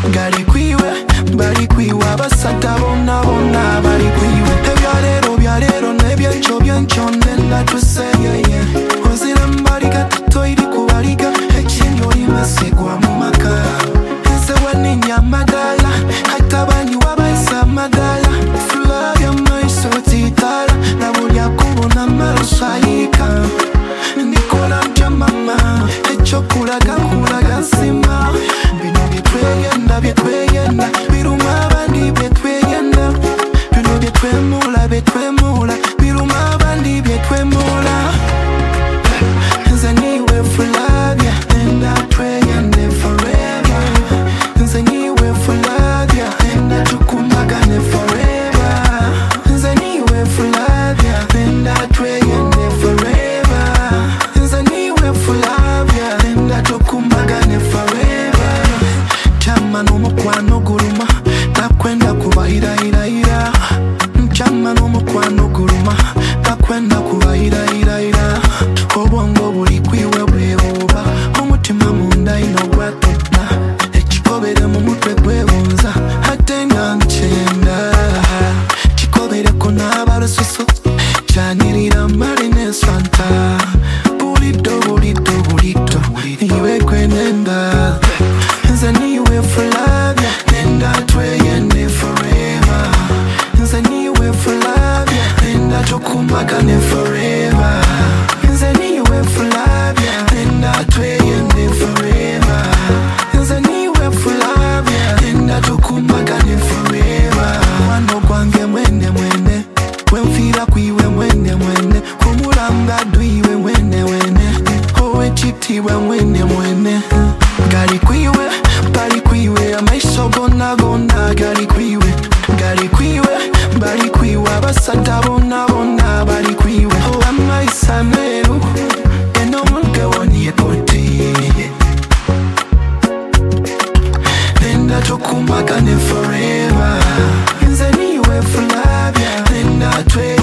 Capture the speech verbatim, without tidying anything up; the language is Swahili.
gali kwiwe bali kwiwe abasata bonna bonna bali kwiwe ebyalero byalero nebyenco byenco nenda tuseyeye ozira mbaliga toiri kubaliga ekinyo limesigwa mu maka nze waninya madala hatabanyi wabaisa madala fula ya maiso titala na bulya kubona marusayika nikola mpya mama echo kulaga kulaga sima bino byetweyenda byetweyenda biruma abandi byetweyenda bino byetwemula byetwemula biruma abandi byetwemula nze niwe fulabya enda tweyende forever nze niwe fulabya enda tukumbagane forever nze niwe fulabya enda tweyende forever nze niwe fulabya enda tukumbagane forever chama n'umukwano guluma takwenda kubahirahirahira chama n'umukwano guluma takwenda kubahirahirahira obwongo buli kwiwe bwebuba omutima munda ino gwatona ekikobere mu mutwe gwebunza ate nga nkyenda kikobereko n'abalususu kyanirira marine santa buliddo buliddo buliddo iwe kwenenda nze niwe fulabya nenda tweyende forever nze niwe fulabya nenda tukumbagane forever nze niwe fulabya nenda tweyende forever nze niwe fulabya nenda tukumbagane forever wano gwange mwene mwene wenfira kwiwe mwene mwene kumulanga dwiwe mwene mwene owe chitiwe mwene mwene gali kwiwe bali kwiwe amaiso gonna gonna gali kwiwe gali kwiwe bali kwiwe abasata bonna bonna bali kwiwe amaisa meru eno mugawoni epoti nenda tukumbagane forever nze niwe fulabya nenda twe